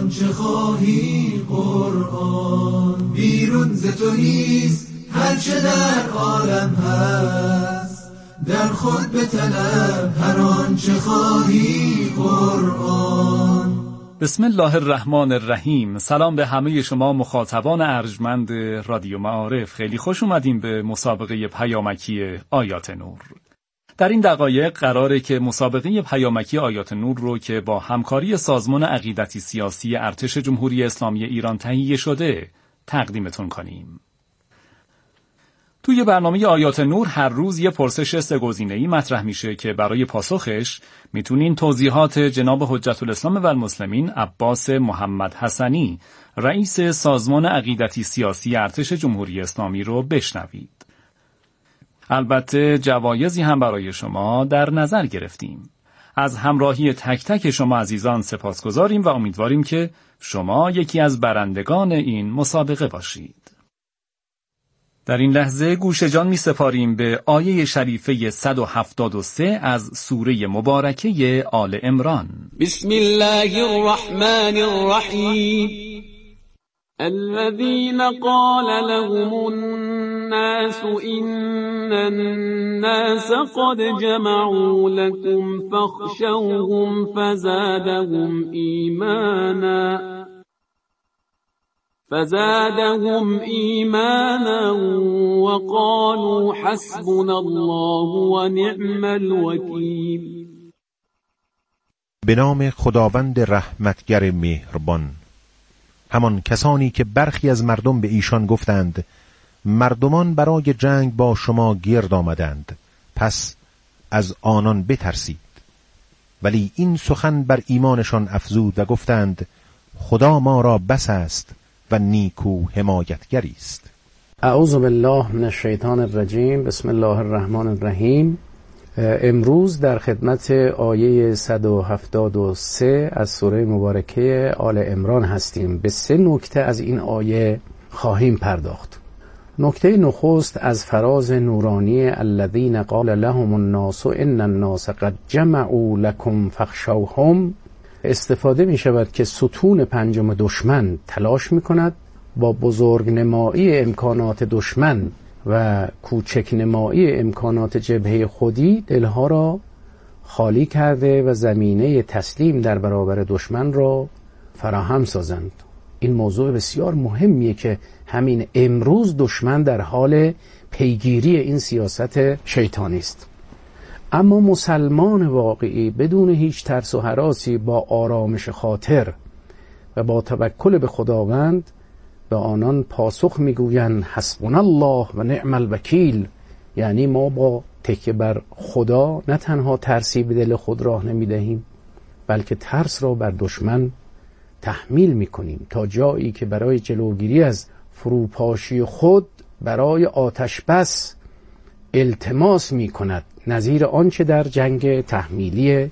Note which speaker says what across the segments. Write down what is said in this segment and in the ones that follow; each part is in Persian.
Speaker 1: آنچه خواهی قرآن. بیرون ز تو نیست هرچه در عالم هست، در خود بطلب هر آنچه خواهی قرآن.
Speaker 2: بسم الله الرحمن الرحیم. سلام به همه شما مخاطبان ارجمند رادیو معارف. خیلی خوش اومدین به مسابقه پیامکی آیات نور. در این دقایق قراره که مسابقه پیامکی آیات نور رو که با همکاری سازمان عقیدتی سیاسی ارتش جمهوری اسلامی ایران تهیه شده تقدیمتون کنیم. توی برنامه آیات نور هر روز یه پرسش سه‌گزینه‌ای مطرح میشه که برای پاسخش میتونین توضیحات جناب حجت الاسلام و المسلمین عباس محمد حسنی، رئیس سازمان عقیدتی سیاسی ارتش جمهوری اسلامی رو بشنوید. البته جوایزی هم برای شما در نظر گرفتیم. از همراهی تک تک شما عزیزان سپاسگزاریم و امیدواریم که شما یکی از برندگان این مسابقه باشید. در این لحظه گوش جان می سپاریم به آیه شریفه 173 از سوره مبارکه آل عمران.
Speaker 3: بسم الله الرحمن الرحیم. الذين قال لهم الناس إن الناس قد جمعوا لكم فاخشوهم فزادهم إيمانا وقالوا حسبنا الله ونعم الوكيل.
Speaker 4: به نام خداوند رحمتگر مهربان. همان کسانی که برخی از مردم به ایشان گفتند مردمان برای جنگ با شما گرد آمدند، پس از آنان بترسید. ولی این سخن بر ایمانشان افزود و گفتند خدا ما را بس است و نیکو حمایتگری است.
Speaker 5: اعوذ بالله من الشیطان الرجیم. بسم الله الرحمن الرحیم. امروز در خدمت آیه 173 از سوره مبارکه آل عمران هستیم. به 3 نکته از این آیه خواهیم پرداخت. نکته نخست از فراز نورانی الذین قال لهم الناس ان الناس قد جمعوا لكم فاخشوهم استفاده می شود که ستون پنجم دشمن تلاش می کند با بزرگنمایی امکانات دشمن و کوچکنمایی امکانات جبهه خودی دلها را خالی کرده و زمینه تسلیم در برابر دشمن را فراهم سازند. این موضوع بسیار مهمیه که همین امروز دشمن در حال پیگیری این سیاست شیطانی است. اما مسلمان واقعی بدون هیچ ترس و هراسی با آرامش خاطر و با توکل به خداوند به آنان پاسخ میگویند حسبنا الله و نعم الوکیل. یعنی ما با تکیه بر خدا نه تنها ترسی به دل خود راه نمیدهیم، بلکه ترس را بر دشمن تحمیل میکنیم تا جایی که برای جلوگیری از فروپاشی خود برای آتش بس التماس میکند، نظیر آنچه در جنگ تحمیلی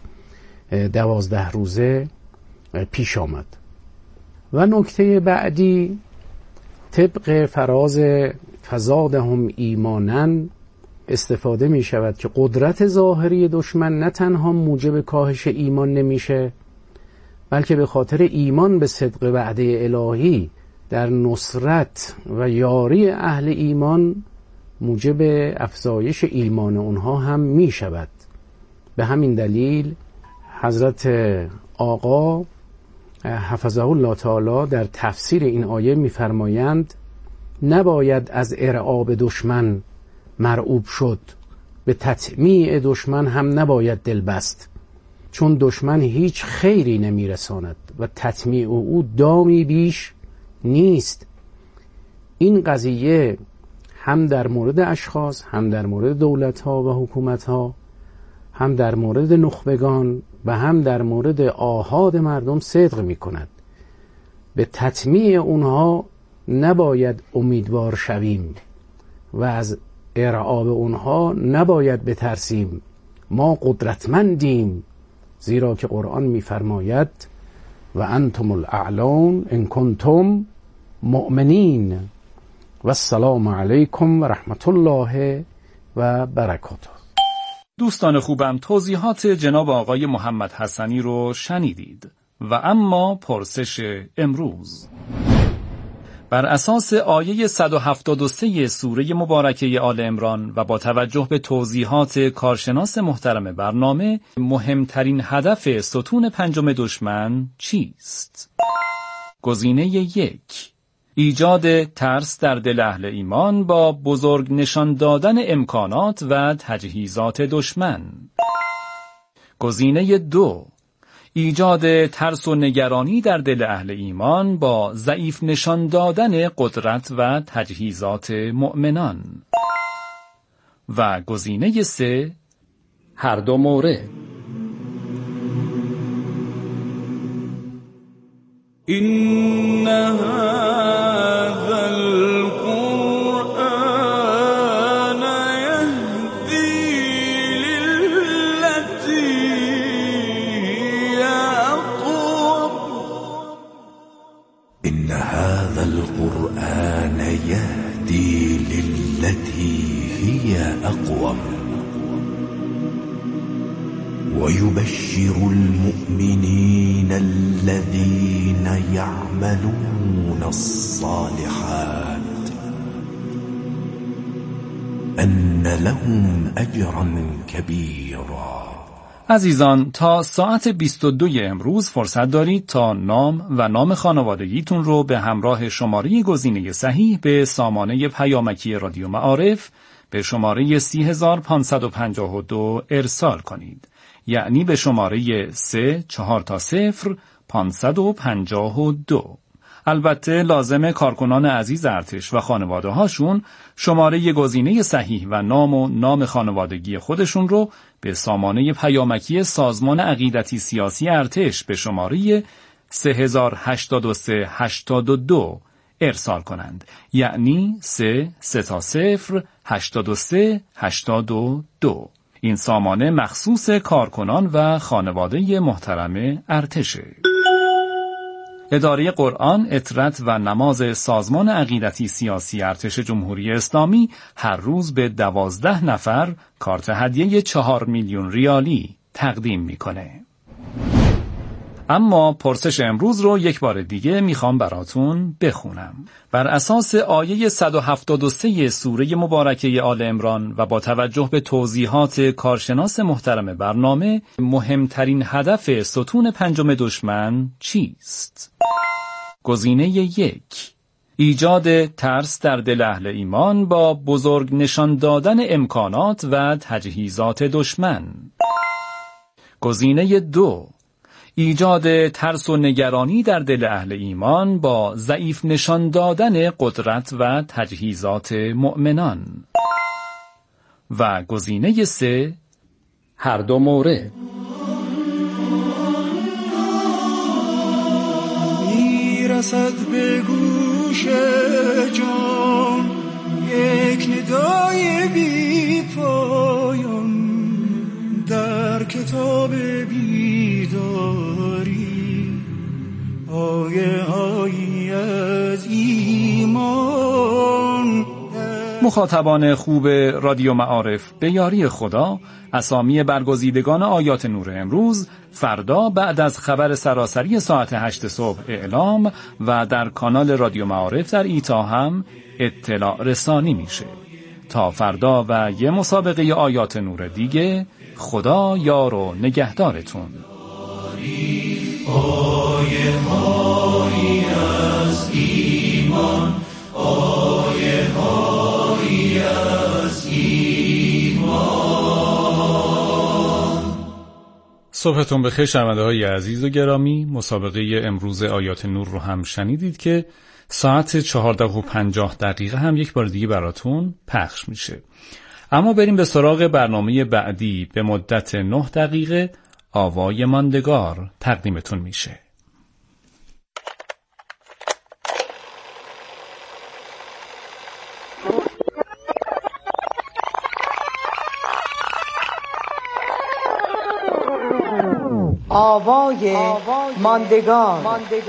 Speaker 5: 12 روزه پیش آمد. و نکته بعدی طبق فراز فزادهم ایمانا استفاده می شود که قدرت ظاهری دشمن نه تنها موجب کاهش ایمان نمیشه، بلکه به خاطر ایمان به صدق وعده الهی در نصرت و یاری اهل ایمان موجب افزایش ایمان اونها هم می شود. به همین دلیل حضرت آقا حفظه الله تعالی در تفسیر این آیه می‌فرمایند نباید از ارعاب دشمن مرعوب شد، به تطمیع دشمن هم نباید دل بست، چون دشمن هیچ خیری نمیرساند و تطمیع او دامی بیش نیست. این قضیه هم در مورد اشخاص، هم در مورد دولت‌ها و حکومت‌ها، هم در مورد نخبگان و هم در مورد آحاد مردم صدق می‌کند. به تطمیع اونها نباید امیدوار شویم و از ارعاب اونها نباید بترسیم. ما قدرتمندیم، زیرا که قرآن می‌فرماید و انتم الاعلون ان کنتم مؤمنین و السلام علیکم و رحمت الله و برکاته.
Speaker 2: دوستان خوبم، توضیحات جناب آقای محمد حسنی رو شنیدید و اما پرسش امروز. بر اساس آیه 173 سوره مبارکه آل عمران و با توجه به توضیحات کارشناس محترم برنامه، مهمترین هدف ستون پنجم دشمن چیست؟ گزینه 1: ایجاد ترس در دل اهل ایمان با بزرگ نشان دادن امکانات و تجهیزات دشمن. گزینه 2: ایجاد ترس و نگرانی در دل اهل ایمان با ضعیف نشان دادن قدرت و تجهیزات مؤمنان. و گزینه 3: هر دو مورد.
Speaker 6: این هذا القرآن یهدی للتی هی اقوم.
Speaker 1: إن هذا القرآن يهدي للتي هي أقوم ويبشر المؤمنين الذين يعملون الصالحات أن لهم أجرا كبيرا.
Speaker 2: عزیزان، تا ساعت 22 امروز فرصت دارید تا نام و نام خانوادگیتون رو به همراه شماره گزینه صحیح به سامانه پیامکی رادیو معارف به شماره 30552 ارسال کنید. یعنی به شماره 3400552. البته لازمه کارکنان عزیز ارتش و خانواده هاشون شماره گزینه صحیح و نام خانوادگی خودشون رو به سامانه پیامکی سازمان عقیدتی سیاسی ارتش به شماره 308382 ارسال کنند. یعنی 3808382. این سامانه مخصوص کارکنان و خانواده محترم ارتشه. اداره قرآن، اطرت و نماز سازمان عقیدتی سیاسی ارتش جمهوری اسلامی هر روز به 12 نفر کارت هدیه 4 میلیون ریالی تقدیم میکنه. اما پرسش امروز رو یک بار دیگه میخوام براتون بخونم. بر اساس آیه 173 سوره مبارکه آل عمران و با توجه به توضیحات کارشناس محترم برنامه، مهمترین هدف ستون پنجم دشمن چیست؟ گزینه 1: ایجاد ترس در دل اهل ایمان با بزرگ نشان دادن امکانات و تجهیزات دشمن. گزینه 2: ایجاد ترس و نگرانی در دل اهل ایمان با ضعیف نشان دادن قدرت و تجهیزات مؤمنان. و گزینه 3: هر دو مورد.
Speaker 6: میرسد به گوش جان یک ندای بی پایان در کتاب بیداری، آیه هایی از ایمان.
Speaker 2: مخاطبان خوب رادیو معارف، به یاری خدا اسامی برگزیدگان آیات نور امروز فردا بعد از خبر سراسری ساعت 8 صبح اعلام و در کانال رادیو معارف در ایتا هم اطلاع رسانی میشه. تا فردا و یه مسابقه آیات نور دیگه، خدا یار و نگهدارتون.
Speaker 1: آیه هایی از ایمان، آیه هایی از ایمان.
Speaker 2: صبحتون بخیر شنونده های عزیز و گرامی. مسابقه امروز آیات نور رو هم شنیدید که ساعت 14:50 هم یک بار دیگه براتون پخش میشه. اما بریم به سراغ برنامه بعدی. به مدت 9 دقیقه آوای ماندگار تقدیمتون میشه.
Speaker 7: آوای ماندگار.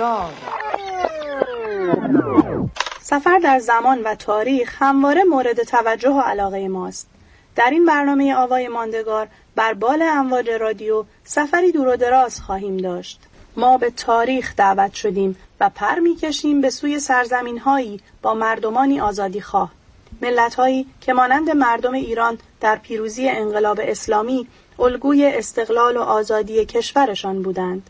Speaker 8: سفر در زمان و تاریخ همواره مورد توجه و علاقه ماست. در این برنامه آوای ماندگار بر بال امواج رادیو سفری دور و دراز خواهیم داشت. ما به تاریخ دعوت شدیم و پر می‌کشیم به سوی سرزمین‌هایی با مردمانی آزادیخواه، ملت‌هایی که مانند مردم ایران در پیروزی انقلاب اسلامی الگوی استقلال و آزادی کشورشان بودند.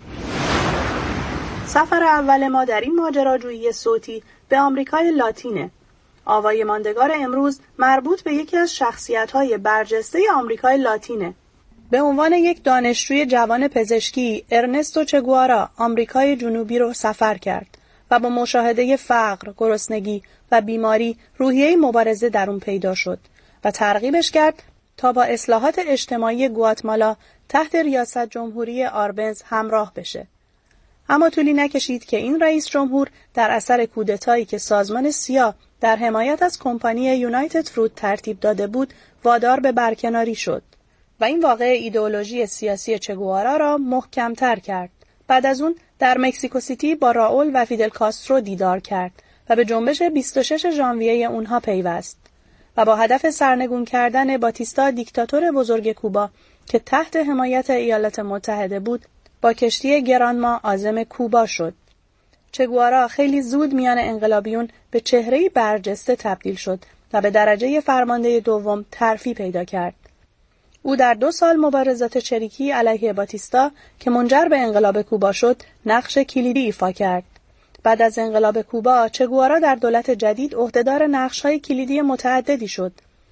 Speaker 8: سفر اول ما در این ماجراجویی صوتی به آمریکای لاتینه. آوای ماندگار امروز مربوط به یکی از شخصیت‌های برجسته آمریکای لاتینه. به عنوان یک دانشجوی جوان پزشکی، ارنستو چه گوارا آمریکای جنوبی رو سفر کرد و با مشاهده فقر، گرسنگی و بیماری روحیه مبارزه در اون پیدا شد و ترغیبش کرد تا با اصلاحات اجتماعی گواتمالا تحت ریاست جمهوری آربنز همراه بشه. اما طولی نکشید که این رئیس جمهور در اثر کودتایی که سازمان سیا در حمایت از کمپانی یونایتد فروت ترتیب داده بود وادار به برکناری شد و این واقعه ایدئولوژی سیاسی چه گوارا را محکم‌تر کرد. بعد از اون در مکزیکو سیتی با راول و فیدل کاسترو دیدار کرد و به جنبش 26 ژانویه اونها پیوست و با هدف سرنگون کردن باتیستا دیکتاتور بزرگ کوبا که تحت حمایت ایالات متحده بود با کشتی گرانما عازم کوبا شد. چه گوارا خیلی زود میان انقلابیون به چهره‌ای برجسته تبدیل شد و به درجه فرمانده دوم ترفیع پیدا کرد. او در 2 سال مبارزات چریکی علیه باتیستا که منجر به انقلاب کوبا شد نقش کلیدی ایفا کرد. بعد از انقلاب کوبا چه گوارا در دولت جدید عهدهدار نقش‌های کلیدی متعددی شد.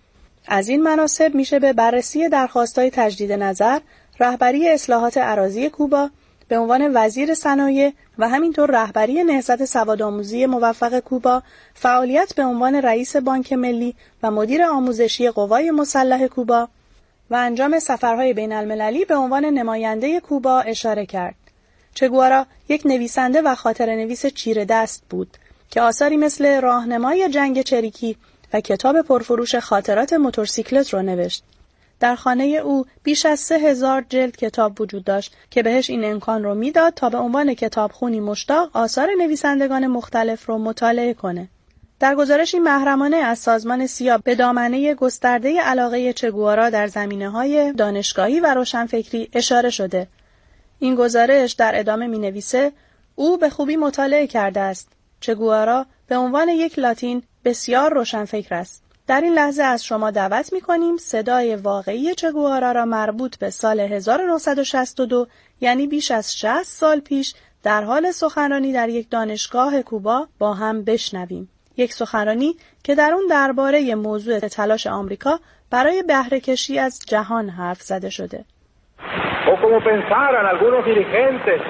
Speaker 8: از این مناصب میشه به بررسی درخواست‌های تجدید نظر، رهبری اصلاحات اراضی کوبا به عنوان وزیر صنایع و همینطور رهبری نهضت سوادآموزی موفق کوبا، فعالیت به عنوان رئیس بانک ملی و مدیر آموزشی قوای مسلح کوبا و انجام سفرهای بین المللی به عنوان نماینده کوبا اشاره کرد. چه گوارا یک نویسنده و خاطره‌نویس چیره دست بود که آثاری مثل راهنمای جنگ چریکی و کتاب پرفروش خاطرات موتورسیکلت را نوشت. در خانه او بیش از 3000 جلد کتاب وجود داشت که بهش این امکان رو میداد تا به عنوان کتابخوانی مشتاق آثار نویسندگان مختلف رو مطالعه کنه. در گزارشی محرمانه از سازمان سیا به دامنه گسترده علاقه چه گوارا در زمینه‌های دانشگاهی و روشنفکری اشاره شده. این گزارش در ادامه می‌نویسه او به خوبی مطالعه کرده است. چه گوارا به عنوان یک لاتین بسیار روشنفکر است. در این لحظه از شما دعوت می‌کنیم صدای واقعی چه گوارا را مربوط به سال 1962 یعنی بیش از 60 سال پیش در حال سخنرانی در یک دانشگاه کوبا با هم بشنویم. یک سخنرانی که در اون درباره موضوع تلاش آمریکا برای بهره‌کشی از جهان حرف زده شده.
Speaker 9: O como pensaran algunos dirigentes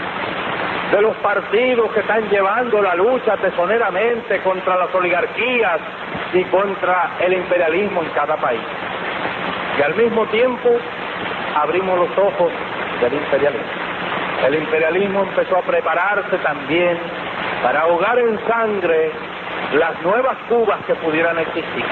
Speaker 9: de los partidos que están llevando la lucha tesoneramente contra las oligarquías y contra el imperialismo en cada país. Y al mismo tiempo abrimos los ojos del imperialismo. El imperialismo empezó a prepararse también para ahogar en sangre las nuevas Cubas que pudieran existir.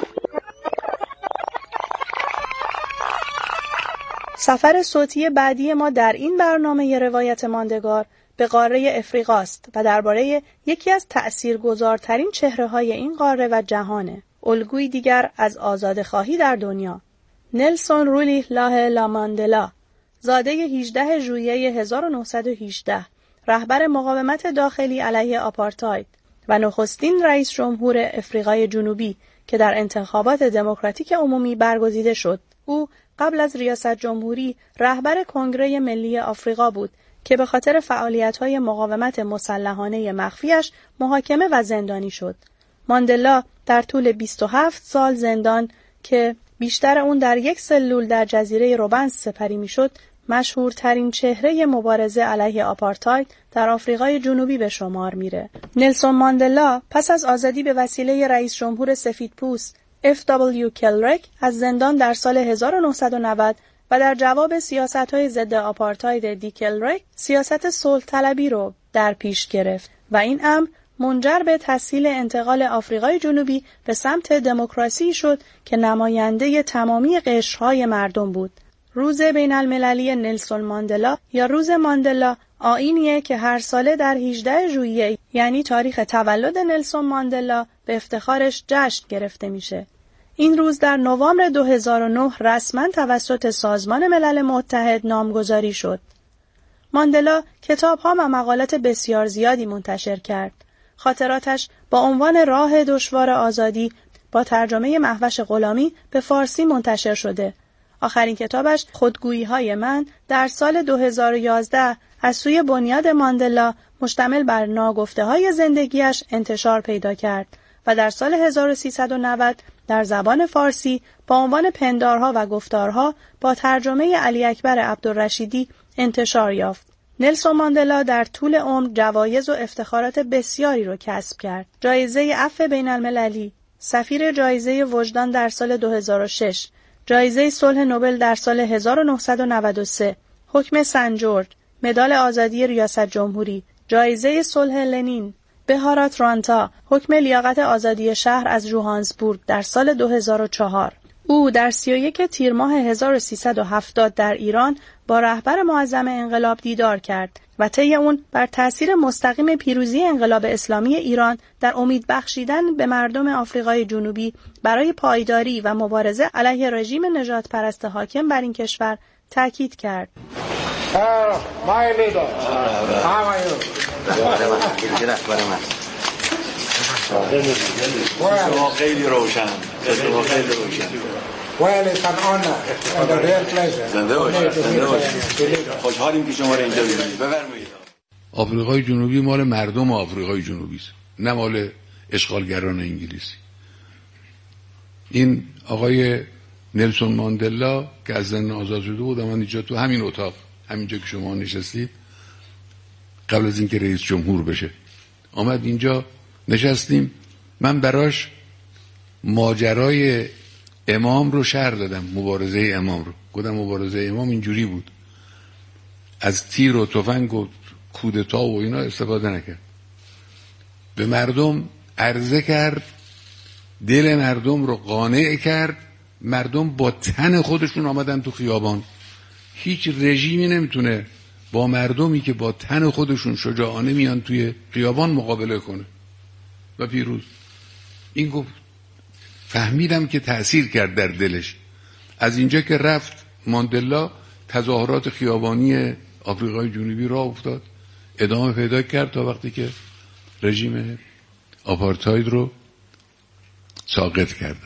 Speaker 8: سفر صوتی بعدی ما در این برنامه روایت ماندگار به قاره افریقاست و درباره یکی از تأثیرگذارترین چهره‌های این قاره و جهانه. الگویی دیگر از آزادخواهی در دنیا. نلسون رولیلاه لاماندلا، زاده 18 ژوئیه 1918، رهبر مقاومت داخلی علیه آپارتاید و نخستین رئیس جمهور افریقای جنوبی که در انتخابات دموکراتیک عمومی برگزیده شد. او قبل از ریاست جمهوری رهبر کنگره ملی آفریقا بود که به خاطر فعالیت‌های مقاومت مسلحانه مخفیش محاکمه و زندانی شد. ماندلا در طول 27 سال زندان که بیشتر اون در یک سلول در جزیره روبنز سپری میشد، مشهورترین چهره مبارزه علیه آپارتاید در آفریقای جنوبی به شمار میره. نلسون ماندلا پس از آزادی به وسیله رئیس جمهور سفیدپوست F.W. کلرک از زندان در سال 1990 و در جواب سیاست‌های ضد آپارتاید دی کلرک سیاست صلح طلبی رو در پیش گرفت و این امر منجر به تسهیل انتقال آفریقای جنوبی به سمت دموکراسی شد که نماینده تمامی قشرهای مردم بود. روز بین المللی نلسون ماندلا یا روز ماندلا آیینیه که هر ساله در 18 ژوئیه یعنی تاریخ تولد نلسون ماندلا به افتخارش جشن گرفته میشه. این روز در نوامبر 2009 رسما توسط سازمان ملل متحد نامگذاری شد. ماندلا کتاب‌ها و مقالات بسیار زیادی منتشر کرد. خاطراتش با عنوان راه دشوار آزادی با ترجمه مهوش غلامی به فارسی منتشر شده. آخرین کتابش خودگویی‌های من در سال 2011 از سوی بنیاد ماندلا مشتمل بر ناگفته‌های زندگیش انتشار پیدا کرد و در سال 1390 در زبان فارسی با عنوان پندارها و گفتارها با ترجمه علی اکبر عبدالرشیدی انتشار یافت. نلسون ماندلا در طول عمر جوایز و افتخارات بسیاری را کسب کرد. جایزه عفو بین المللی، سفیر جایزه وجدان در سال 2006، جایزه صلح نوبل در سال 1993، حکم سن جورج، مدال آزادی ریاست جمهوری، جایزه صلح لنین، بهارات رانتا، حکم لیاقت آزادی شهر از جوهانسبورگ در سال 2004. او در 31 تیر ماه 1370 در ایران با رهبر معظم انقلاب دیدار کرد و طی اون بر تأثیر مستقیم پیروزی انقلاب اسلامی ایران در امید بخشیدن به مردم آفریقای جنوبی برای پایداری و مبارزه علیه رژیم نژاد پرست حاکم بر این کشور تاکید کرد.
Speaker 1: خیلی روشن. زنده باشید. خوشحالیم که شما رو اینجا ببینید. بفرمایید.
Speaker 10: آفریقای جنوبی مال مردم آفریقای جنوبی است، نه مال اشغالگران انگلیسی. این آقای نلسون ماندلا که از زندان آزاد شده بود، من اینجا تو همین اتاق، همینجا که شما نشستید، قبل از اینکه رئیس جمهور بشه آمد اینجا نشستیم. من براش ماجرای امام رو شرح دادم، مبارزه امام رو. گفتم مبارزه امام اینجوری بود، از تیر و تفنگ و کودتا و اینا استفاده نکرد، به مردم عرضه کرد، دل مردم رو قانع کرد، مردم با تن خودشون آمدن تو خیابان. هیچ رژیمی نمیتونه با مردمی که با تن خودشون شجاعانه میان توی خیابان مقابله کنه و پیروز. این گفت فهمیدم که تأثیر کرد در دلش. از اینجا که رفت ماندلا، تظاهرات خیابانی آفریقای جنوبی راه افتاد، ادامه پیدا کرد تا وقتی که رژیم آپارتاید رو ساقط کردن.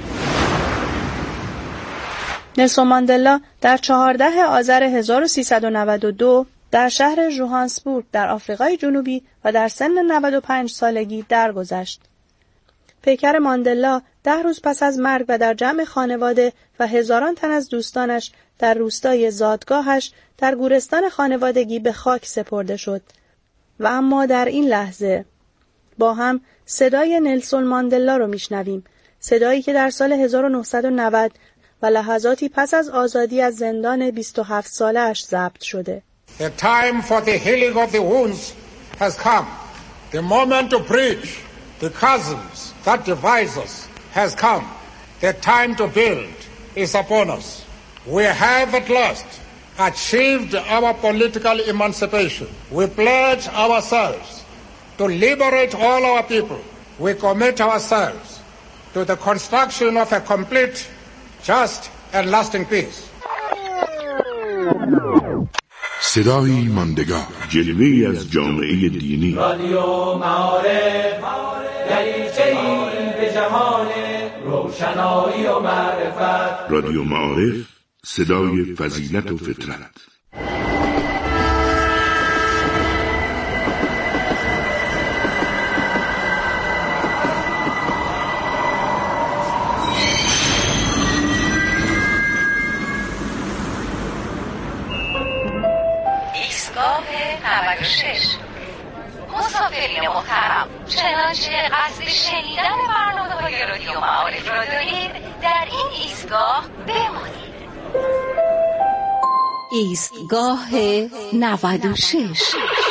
Speaker 8: نلسون ماندلا در 14 آذر 1392 در شهر جوهانسبورگ در آفریقای جنوبی و در سن 95 سالگی درگذشت. پیکر ماندلا 10 روز پس از مرگ و در جمع خانواده و هزاران تن از دوستانش در روستای زادگاهش در گورستان خانوادگی به خاک سپرده شد. و اما در این لحظه با هم صدای نلسون ماندلا رو میشنویم، صدایی که در سال 1990 و لحظاتی پس از آزادی از زندان 27 ساله‌اش ضبط شده.
Speaker 11: The time for the healing of the wounds has come. The moment to bridge the chasms that divide us has come. The time to build is upon us. We have at last achieved our political emancipation. We pledge ourselves to liberate all our people. We commit ourselves to the construction of a complete, just and lasting peace.
Speaker 12: صدای ماندگار، جلوه‌ای از جامعه دینی.
Speaker 1: رادیو معارف، دریچه‌ای به جهان روشنایی و معرفت.
Speaker 12: رادیو معارف، صدای فضیلت و فطرت.
Speaker 13: ایستگاه 96. مسافرین محترم، چنانچه قصد شنیدن برنامه‌های رادیو معارف را دارید، در این ایستگاه بمانید. ایستگاه 96.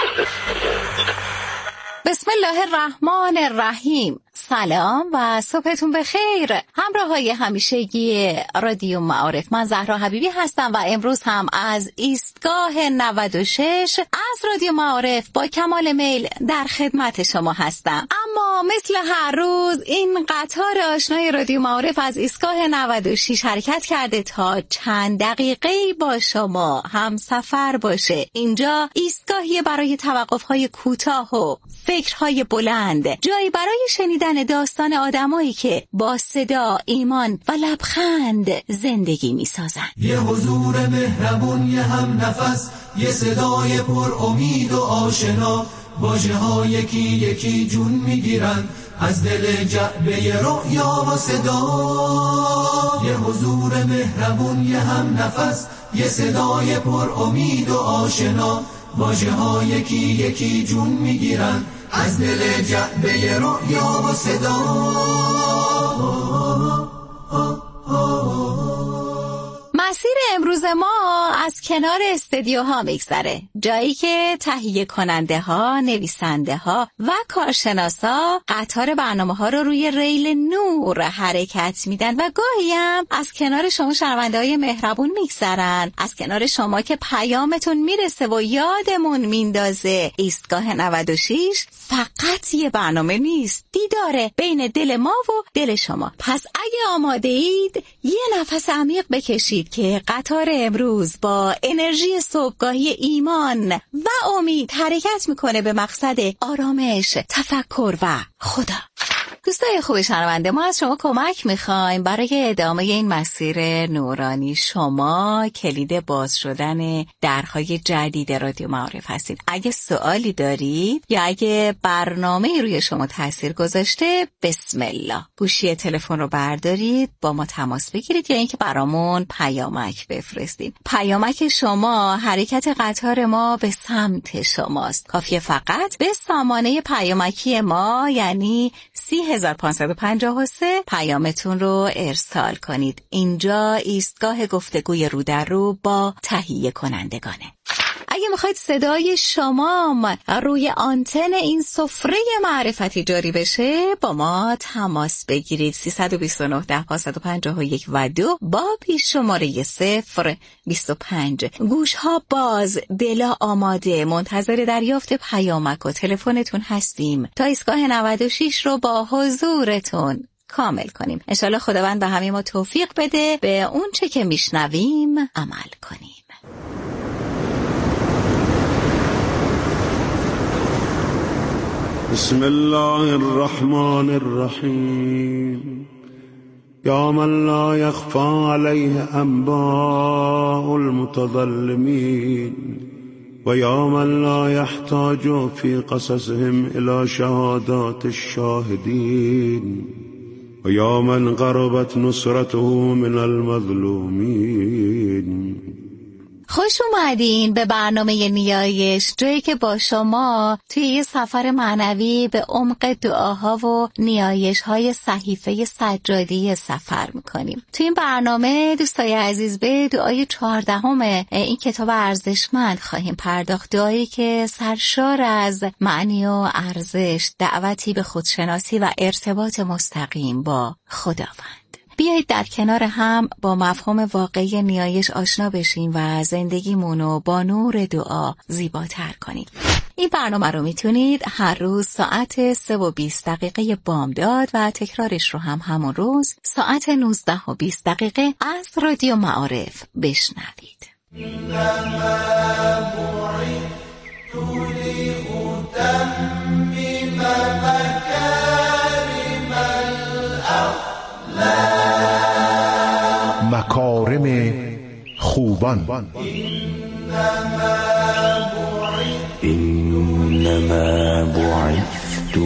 Speaker 13: بسم الله الرحمن الرحیم. سلام و صبحتون بخیر. همراهای همیشگی رادیو معارف، من زهرا حبیبی هستم و امروز هم از ایستگاه 96 از رادیو معارف با کمال میل در خدمت شما هستم. اما مثل هر روز این قطار آشنای رادیو معارف از ایستگاه 96 حرکت کرده تا چند دقیقه با شما هم سفر باشه. اینجا ایستگاهی برای توقف‌های کوتاه و فکرهای بلند، جایی برای شنیدن داستان آدمایی که با صدا، ایمان و لبخند زندگی می‌سازن.
Speaker 6: یه حضور مهربون، یه هم نفس، یه صدای پر امید و آشنا، واژه ها یکی یکی جون میگیرن از دل جعبه رؤیا و صدا. یه حضور مهربون، یه هم نفس، یه صدای پر امید و آشنا، واژه ها یکی یکی جون میگیرن از دل جعبه رؤیا و صدا.
Speaker 13: مسیر امروز ما از کنار استدیوها میگذره، جایی که تهیه کننده ها، نویسنده ها و کارشناسا قطار برنامه ها رو روی ریل نور حرکت میدن و گاهی هم از کنار شما شنونده های مهربون میگذرن، از کنار شما که پیامتون میرسه و یادمون میندازه ایستگاه 96 فقط یه برنامه نیست، دیداره بین دل ما و دل شما. پس اگه آماده اید یه نفس عمیق بکشید که قطار امروز با انرژی صبحگاهی ایمان و امید حرکت میکنه به مقصد آرامش، تفکر و خدا. دوستای خوب شنونده، ما از شما کمک میخوایم برای ادامه این مسیر نورانی. شما کلید باز شدن درهای جدید رادیو معارف هستید. اگه سوالی دارید یا اگه برنامه روی شما تاثیر گذاشته، بسم الله، گوشی تلفن رو بردارید، با ما تماس بگیرید یا اینکه برامون پیامک بفرستید. پیامک شما حرکت قطار ما به سمت شماست. کافیه فقط به سامانه پیامکی ما یعنی 3553 پیامتون رو ارسال کنید. اینجا ایستگاه گفتگوی رو در رو با تهیه کنندگانه. اگه میخواید صدای شما روی آنتن این سفره معرفتی جاری بشه، با ما تماس بگیرید. 329 10 151 و 2 با پیش شماره 025. گوش ها باز، دلا آماده، منتظر دریافت پیامک و تلفنتون هستیم تا ایستگاه 96 رو با حضورتون کامل کنیم. انشالله خداوند به همه ما توفیق بده به اون چه که میشنویم عمل کنیم.
Speaker 14: بسم الله الرحمن الرحیم. یا من لا یخفى علیه انباء المتظلمین و یا من لا یحتاج فی قصصهم الی شهادات الشاهدین و یا من قربت نصرته من المظلومین.
Speaker 13: خوش اومدین به برنامه نیایش، جایی که با شما توی یه سفر معنوی به عمق دعاها و نیایش‌های صحیفه سجادی سفر میکنیم. توی این برنامه دوستای عزیز به دعای 14 این کتاب ارزشمند خواهیم پرداخت، دعایی که سرشار از معنی و ارزش، دعوتی به خودشناسی و ارتباط مستقیم با خداوند. بیایید در کنار هم با مفهوم واقعی نیایش آشنا بشیم و زندگیمونو با نور دعا زیباتر کنیم. این برنامه رو میتونید هر روز ساعت 3:20 بامداد و تکرارش رو هم همون روز ساعت 19:20 از رادیو معارف بشنوید.
Speaker 4: مکارم خوبان.
Speaker 15: انما بعثت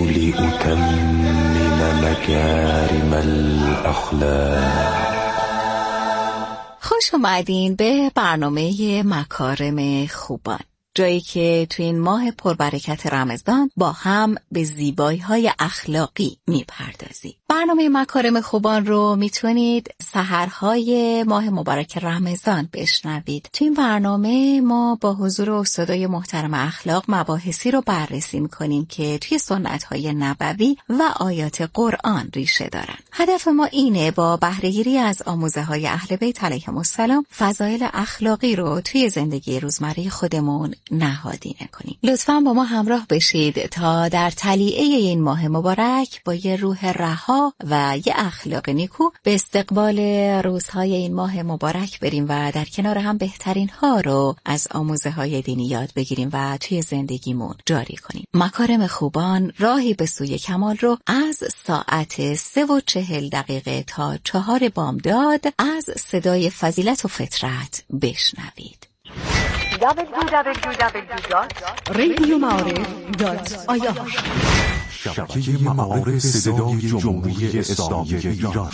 Speaker 15: لأتمم مكارم الاخلاق.
Speaker 13: خوش اومدین به برنامه مکارم خوبان، جایی که تو این ماه پربرکت رمضان با هم به زیبایی‌های اخلاقی میپردازیم. برنامه مکارم خوبان رو میتونید سحرهای ماه مبارک رمضان بشنوید. تو این برنامه ما با حضور استادای محترم اخلاق مباحثی رو بررسی میکنیم که توی سنت‌های نبوی و آیات قرآن ریشه دارن. هدف ما اینه با بهره‌گیری از آموزه‌های اهل بیت علیهم السلام فضایل اخلاقی رو توی زندگی روزمره خودمون نهادینه کنیم. لطفاً با ما همراه بشید تا در تلیعه این ماه مبارک با یه روح رها و یه اخلاق نیکو به استقبال روزهای این ماه مبارک بریم و در کنار هم بهترین ها رو از آموزه های دینی یاد بگیریم و توی زندگیمون جاری کنیم. مکارم خوبان راهی به سوی کمال رو از ساعت 3:40 تا 4 بامداد از صدای فضیلت و فطرت بشنوید.
Speaker 16: www.radioma'arif.ir شبکه معارف صدای جمهوری اسلامی ایران.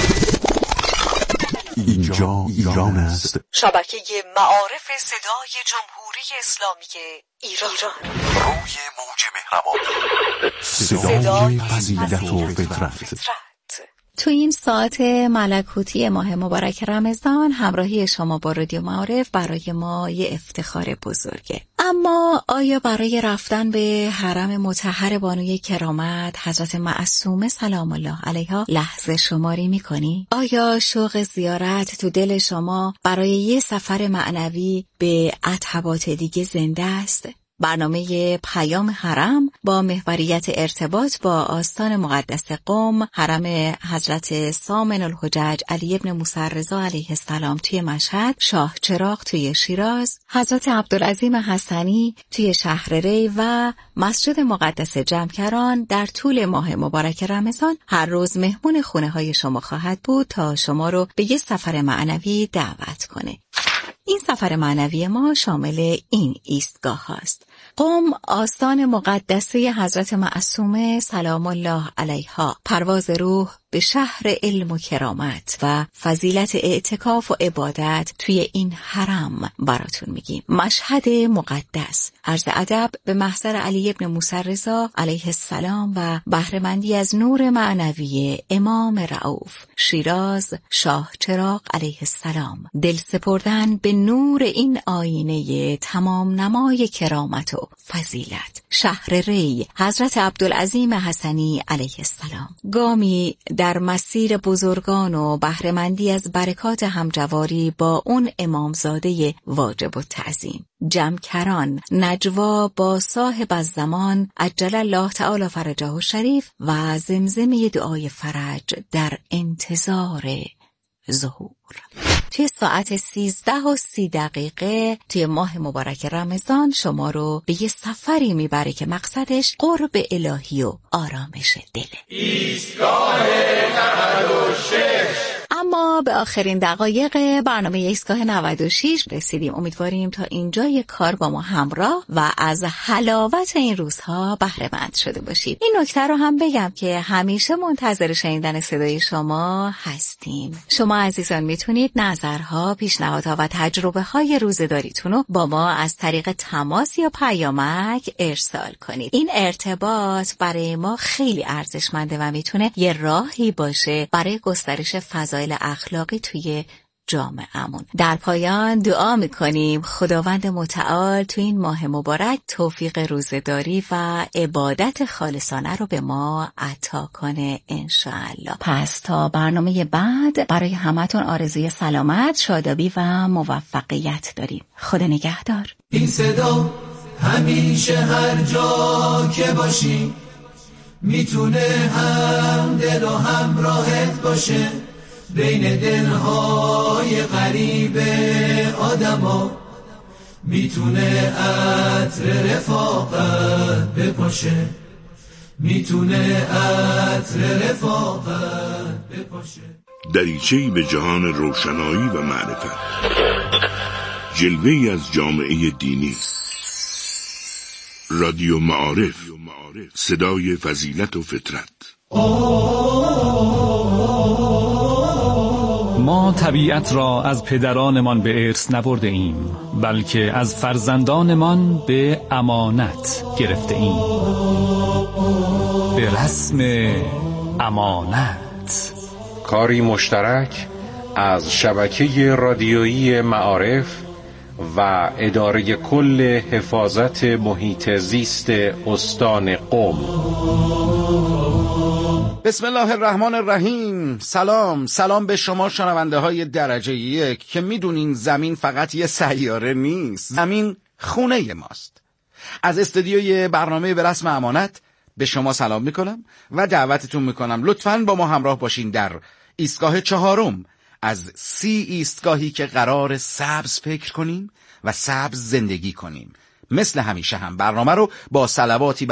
Speaker 16: اینجا ایران است.
Speaker 17: شبکه معارف صدای جمهوری اسلامی ایران.
Speaker 16: روی موج مهربانی. صدای فضیلت و فطرت.
Speaker 13: تو این ساعت ملکوتی ماه مبارک رمضان همراهی شما با رادیو معارف برای ما یه افتخار بزرگه. اما آیا برای رفتن به حرم مطهر بانوی کرامت حضرت معصومه سلام الله علیها لحظه شماری میکنی؟ آیا شوق زیارت تو دل شما برای یه سفر معنوی به اتحبات دیگه زنده است؟ برنامه پیام حرم با محوریت ارتباط با آستان مقدس قم، حرم حضرت سامن الحجج علی ابن موسی رضا علیه السلام توی مشهد، شاه چراغ توی شیراز، حضرت عبدالعظیم حسنی توی شهر ری و مسجد مقدس جمکران در طول ماه مبارک رمضان هر روز مهمون خونه های شما خواهد بود تا شما رو به یه سفر معنوی دعوت کنه. این سفر معنوی ما شامل این ایستگاه هاست: قم، آستان مقدسه حضرت معصومه سلام الله علیها، پرواز روح به شهر علم و کرامت و فضیلت اعتکاف و عبادت توی این حرم براتون میگیم. مشهد مقدس، عرض ادب به محضر علی ابن موسی رضا علیه السلام و بهره‌مندی از نور معنوی امام رؤوف، شیراز، شاه چراغ علیه السلام. دل سپردن به نور این آینه تمام نمای کرامت و فضیلت، شهر ری، حضرت عبدالعظیم حسنی علیه السلام. گامی در مسیر بزرگان و بهره‌مندی از برکات همجواری با اون امامزاده واجب التعظیم. جمکران، نجوا با صاحب الزمان عجل الله تعالی فرجه الشریف و زمزمه دعای فرج در انتظار ظهور. توی ساعت 13:30 توی ماه مبارک رمضان شما رو به یه سفری میبره که مقصدش قرب الهی و آرامش دله.
Speaker 6: ایستگاه 96.
Speaker 13: اما به آخرین دقایق برنامه ایستگاه 96 رسیدیم. امیدواریم تا اینجای کار با ما همراه و از حلاوت این روزها بهره مند شده باشید. این نکته رو هم بگم که همیشه منتظر شنیدن صدای شما هستیم. شما عزیزان میتونید نظرها، پیشنهادها و تجربه های روزه‌داریتون رو با ما از طریق تماس یا پیامک ارسال کنید. این ارتباط برای ما خیلی ارزشمنده و میتونه یه راهی باشه برای گسترش فضایل اخلاقی توی جامعه‌مون. در پایان دعا میکنیم خداوند متعال تو این ماه مبارک توفیق روزه‌داری و عبادت خالصانه رو به ما عطا کنه انشاءالله. پس تا برنامه بعد برای همتون آرزوی سلامت، شادابی و موفقیت داریم. خدا نگهدار.
Speaker 6: این صدا همیشه هر جا که باشی میتونه هم دل و هم راحت باشه، بین دلهای غریب آدما میتونه عطر رفاقت بپاشه، میتونه عطر رفاقت بپاشه.
Speaker 12: دریچه‌ای به جهان روشنایی و معرفت، جلوه‌ای از جامعه دینی. رادیو معارف، صدای فضیلت و فطرت.
Speaker 2: ما طبیعت را از پدرانمان به ارث نبرده ایم، بلکه از فرزندانمان به امانت گرفته ایم. به رسم امانت،
Speaker 18: کاری مشترک از شبکه رادیویی معارف و اداره کل حفاظت محیط زیست استان قم.
Speaker 19: بسم الله الرحمن الرحیم. سلام به شما شنونده های درجه 1 که میدونین زمین فقط یه سیاره نیست. زمین خونه ماست. از استودیوی برنامه به رسم امانت به شما سلام میکنم و دعوتتون میکنم لطفاً با ما همراه باشین در ایستگاه 4 از 30 ایستگاهی که قرار سبز فکر کنیم و سبز زندگی کنیم. مثل همیشه هم برنامه رو با صلواتی